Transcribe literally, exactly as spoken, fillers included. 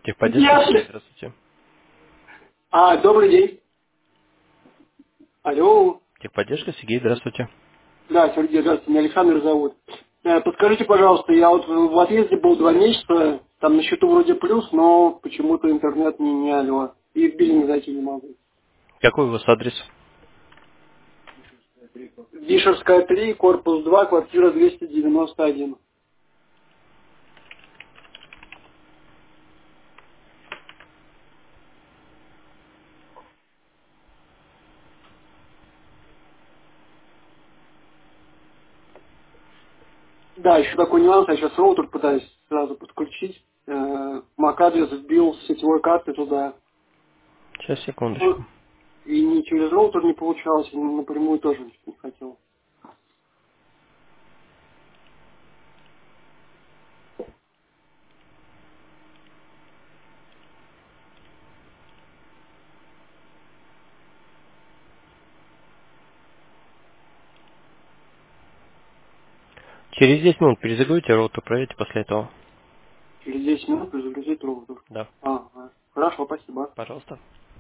Техподдержка, Сергей, Ясно. здравствуйте. А, добрый день. Алло. Техподдержка, Сергей, здравствуйте. Да, Сергей, здравствуйте, меня Александр зовут. Э, Подскажите, пожалуйста, я вот в отъезде был два месяца, там на счету вроде плюс, но почему-то интернет не, не алло. И в биллинг зайти не могу. Какой у вас адрес? Вишерская три, корпус два, квартира двести девяносто один. Да, еще такой нюанс, я сейчас роутер пытаюсь сразу подключить. Э, MAC-адрес вбил с сетевой карты туда. Сейчас, секундочку. Ну, и ни через роутер не получалось, и напрямую тоже не хотел. Через десять минут перезагрузите роутер, проверьте после этого. Через десять минут загрузить роутер. Да, А, а. Хорошо, спасибо. пожалуйста.